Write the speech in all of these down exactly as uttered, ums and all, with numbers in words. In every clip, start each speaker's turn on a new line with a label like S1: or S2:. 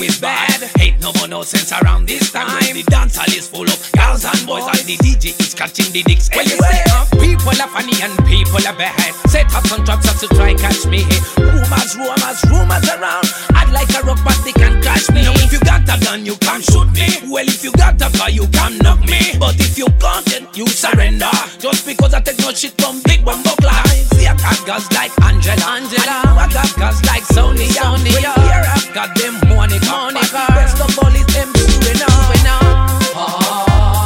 S1: is bad. Ain't no more no sense around this time. The dance hall is full of girls and boys, and the D J is catching the dicks. Well, you say, uh, people are funny and people are bad. Set up some traps up to try catch me. Rumors, rumors, rumors around. I'd like a rock, but they can crash me. Now, if you got a gun, you can shoot me. Well, if you got a car, you can knock me. But if you can't, then you surrender. Just because I take no shit from big bumbo class. See, I got girls like Angela, Angela. I, I got girls like Sonia. Sonia. Well, here I've got them Monica. Monica. The best of all is them doing now. Oh.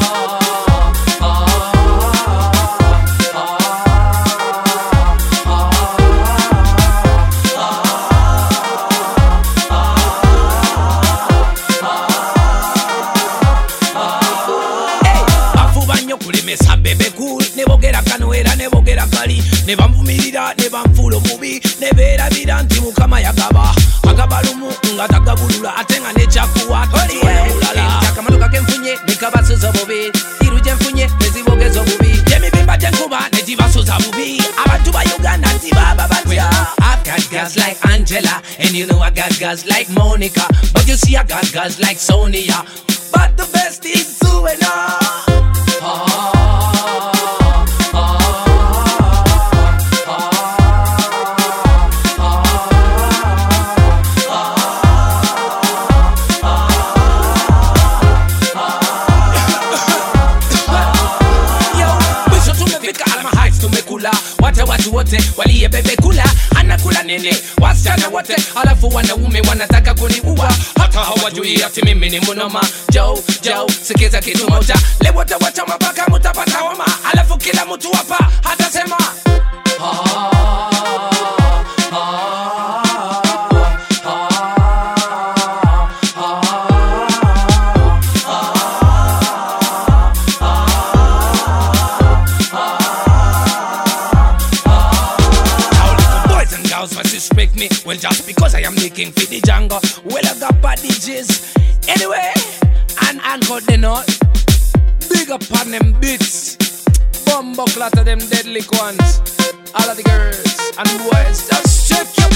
S1: Neva mvumirira, neva mfulo mubi. Nevera vidanti mukama yakaba. Akaba lumu, nga takabulula. Atenga nechakuwa, toliwe mulala. Chakamaluka kemfunye, nikabasuza bubi. Iruje mfunye, nezibogezo bubi. Jemi bimba jenkuba, netibasuza bubi. Abantu ba Uganda, tibaba batya. I've got girls like Angela, and you know I got girls like Monica. But you see I got girls like Sonia. But the best is Suena. Oh. Watu wote waliye bebe kula anakula nene wasichana wote alafu wanaume wanataka kuniua hata hawajui ati mimi ni mnoma. Joe Joe sikiza kitu moja leo wote wacha mabaka mutapata homa alafu kila mtu hapa hatasema ah. Respect me, well just because I am making for the Django. Well I got bad D Js anyway, and Anchor the North. Big up on them beats. Bumbo clatter them deadly ones. All of the girls and boys, just check your